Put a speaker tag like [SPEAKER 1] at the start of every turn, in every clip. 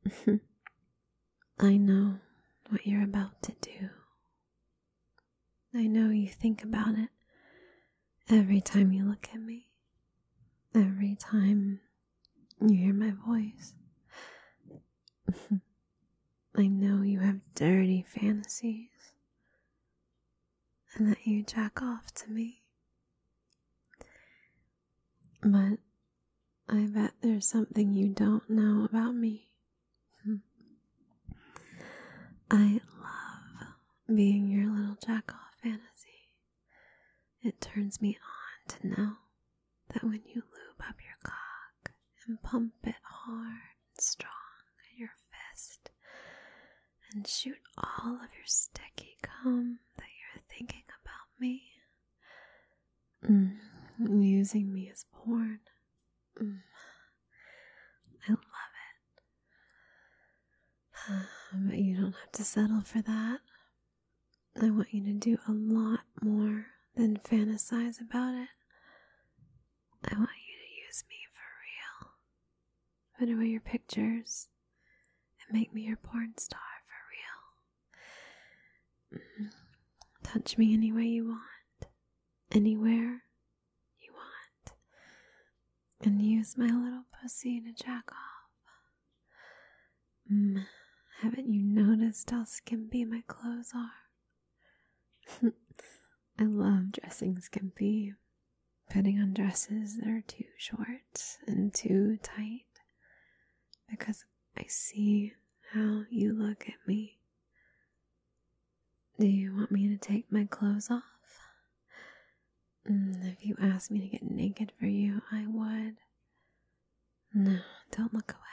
[SPEAKER 1] I know what you're about to do. I know you think about it every time you look at me, every time you hear my voice. I know you have dirty fantasies and that you jack off to me. But I bet there's something you don't know about me. I love being your little jack-off fantasy. It turns me on to know that when you lube up your cock and pump it hard and strong at your fist and shoot all of your sticky cum that you're thinking about me, using me as porn. I love it. But you don't have to settle for that. I want you to do a lot more than fantasize about it. I want you to use me for real. Put away your pictures and make me your porn star for real. Touch me any way you want, anywhere you want, and use my little pussy to jack off. Haven't you noticed how skimpy my clothes are? I love dressing skimpy, putting on dresses that are too short and too tight, because I see how you look at me. Do you want me to take my clothes off? If you asked me to get naked for you, I would. No, don't look away.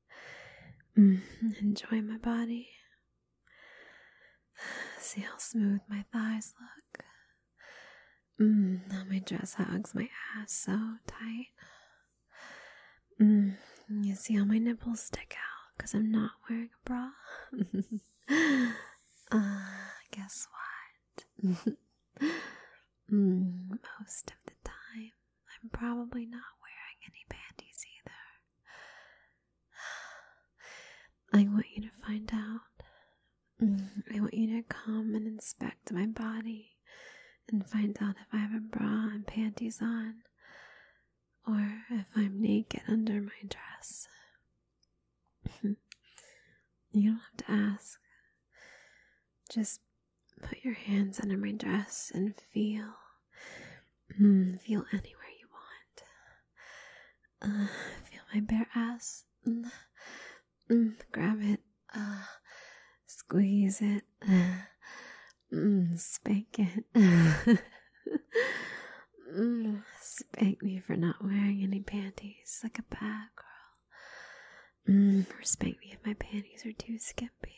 [SPEAKER 1] Enjoy my body. See how smooth my thighs look. How my dress hugs my ass so tight. You see how my nipples stick out because I'm not wearing a bra? Guess what? Most of the time, I'm probably not wearing any panties either. I want you to find out. I want you to come and inspect my body and find out if I have a bra and panties on, or if I'm naked under my dress. You don't have to ask. Just put your hands under my dress and feel. Feel anywhere you want. Feel my bare ass. Grab it. Squeeze it. Spank it. Spank me for not wearing any panties like a bad girl. Or spank me if my panties are too skimpy.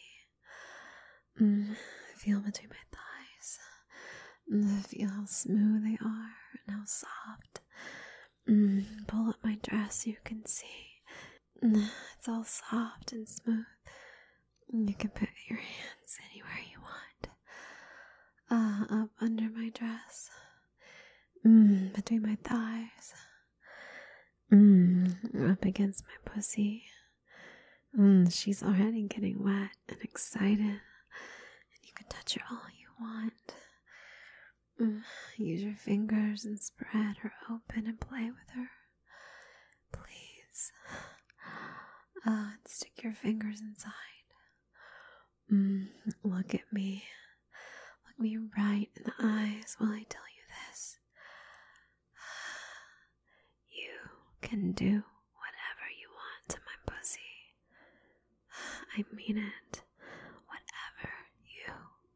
[SPEAKER 1] Feel between my thighs. Feel how smooth they are and how soft. Pull up my dress so you can see. It's all soft and smooth. You can put your hands anywhere you want. Up under my dress. Between my thighs. Up against my pussy. She's already getting wet and excited. And you can touch her all you want. Use your fingers and spread her open and play with her. Please. And stick your fingers inside. Look at me. Look me right in the eyes while I tell you this. You can do whatever you want to my pussy. I mean it. Whatever you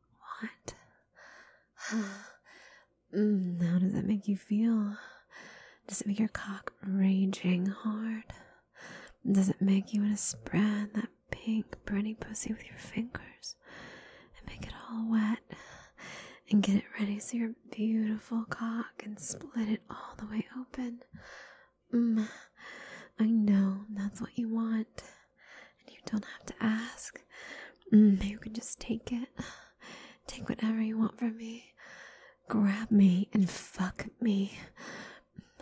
[SPEAKER 1] want. How does that make you feel? Does it make your cock raging hard? Does it make you want to spread that pink, pretty pussy with your fingers and make it all wet and get it ready so your beautiful cock can split it all the way open? I know that's what you want, and you don't have to ask. You can just take it. Take whatever you want from me. Grab me and fuck me.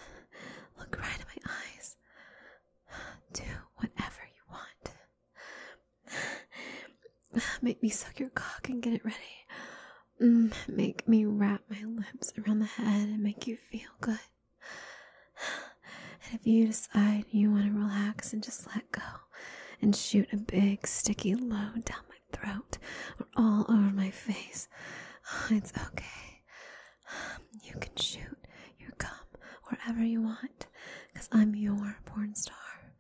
[SPEAKER 1] Look right in my eyes. Do whatever you want. Make me suck your cock and get it ready. Make me wrap my lips around the head and make you feel good. And if you decide you want to relax and just let go and shoot a big sticky load down my throat or all over my face, it's okay. You can shoot your cum wherever you want, because I'm your porn star.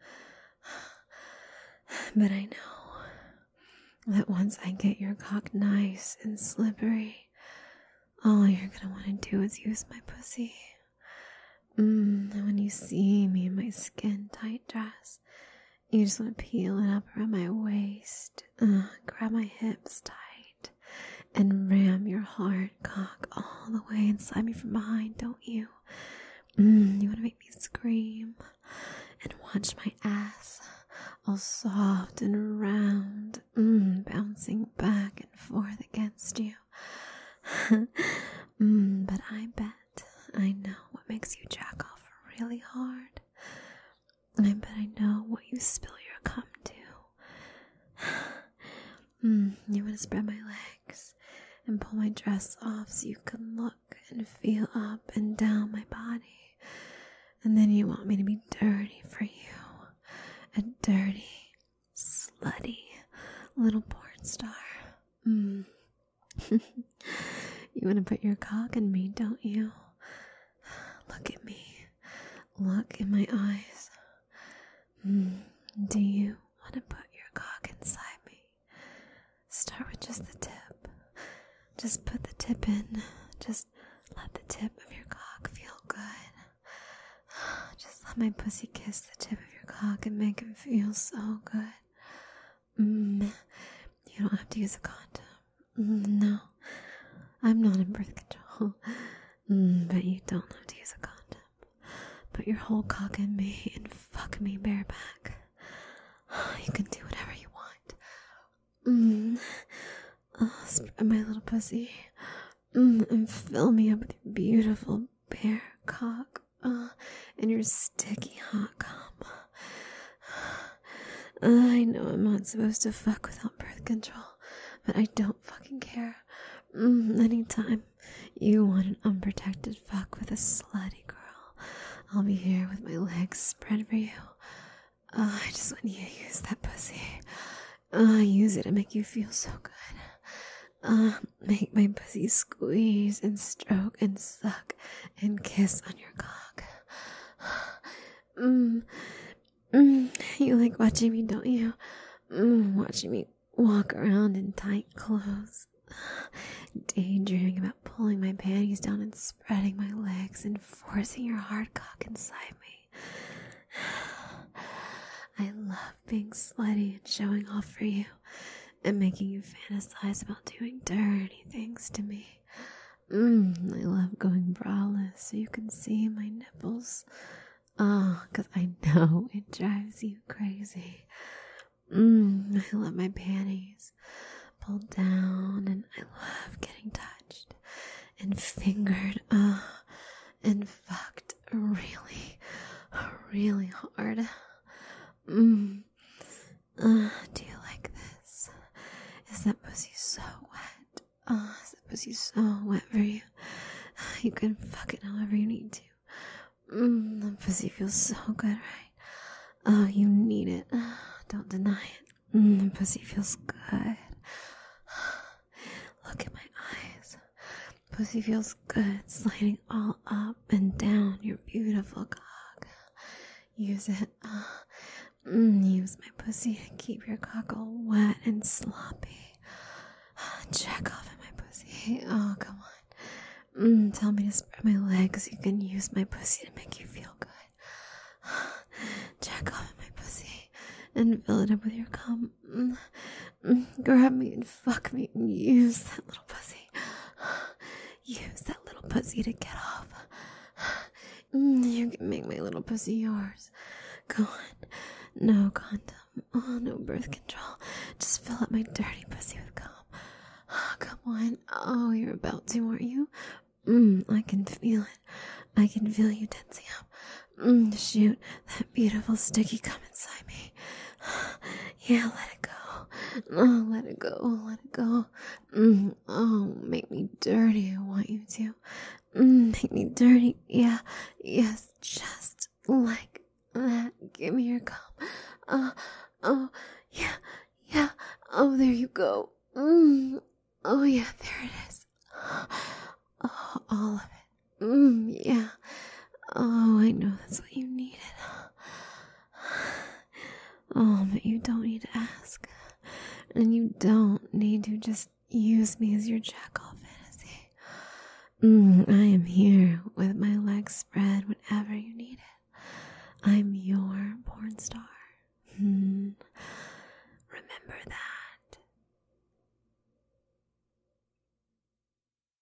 [SPEAKER 1] But I know that once I get your cock nice and slippery, all you're gonna want to do is use my pussy. And when you see me in my skin-tight dress, you just want to peel it up around my waist, grab my hips tight, and ram your hard cock all the way inside me from behind, don't you? You want to make me scream and watch my ass all soft and round, bouncing back and forth against you. But I bet I know what makes you jack off really hard. I bet I know what you spill your cum to. You want to spread my legs and pull my dress off so you can look and feel up and down my body. And then you want me to be dirty for you. A dirty, slutty little porn star. You want to put your cock in me, don't you? Look at me. Look in my eyes. Do you want to put your cock inside me? Start with just the tip. Just put the tip in. Just let the tip of your cock feel good. Just let my pussy kiss the tip of your cock and make it feel so good. You don't have to use a condom. No, I'm not in birth control. But you don't have to use a condom. Put your whole cock in me and fuck me bareback. You can do whatever you want. Spread my little pussy. And fill me up with your beautiful bare cock. And your sticky hot cum. I know I'm not supposed to fuck without birth control, but I don't fucking care. Anytime you want an unprotected fuck with a slutty girl, I'll be here with my legs spread for you. I just want you to use that pussy. Use it to make you feel so good. Make my pussy squeeze and stroke and suck and kiss on your cock. You like watching me, don't you? Watching me walk around in tight clothes, daydreaming about pulling my panties down and spreading my legs and forcing your hard cock inside me. I love being slutty and showing off for you and making you fantasize about doing dirty things to me. I love going braless so you can see my nipples. 'Cause I know it drives you crazy. I love my panties pulled down, and I love getting touched and fingered, and fucked really, really hard. Do you like this? Is that pussy so wet? Is that pussy so wet for you? You can fuck it however you need to. The pussy feels so good, right? Oh, you need it. Don't deny it. The pussy feels good. Look at my eyes. Pussy feels good, sliding all up and down your beautiful cock. Use it. Use my pussy to keep your cock all wet and sloppy. Check off at my pussy. Oh, come on. Tell me to spread my legs so you can use my pussy to make you feel good. Check off at my pussy and fill it up with your cum. Grab me and fuck me and use that little pussy. Use that little pussy to get off. You can make my little pussy yours. Go on. No condom. No birth control. Just fill up my dirty pussy with cum. Come on. Oh, you're about to, aren't you? I can feel it. I can feel you tensing up. Shoot that beautiful sticky cum inside me. Yeah, let it go. Oh, let it go, let it go. Oh, make me dirty, I want you to. Make me dirty, yeah, yes, just like that. Give me your cum. Oh, yeah, yeah. Oh, there you go. Oh, yeah, there it is. Oh, all of it. Yeah. Oh, I know that's what you needed. Oh, but you don't need to ask. And you don't need to just use me as your jack-off fantasy. I am here with my legs spread whenever you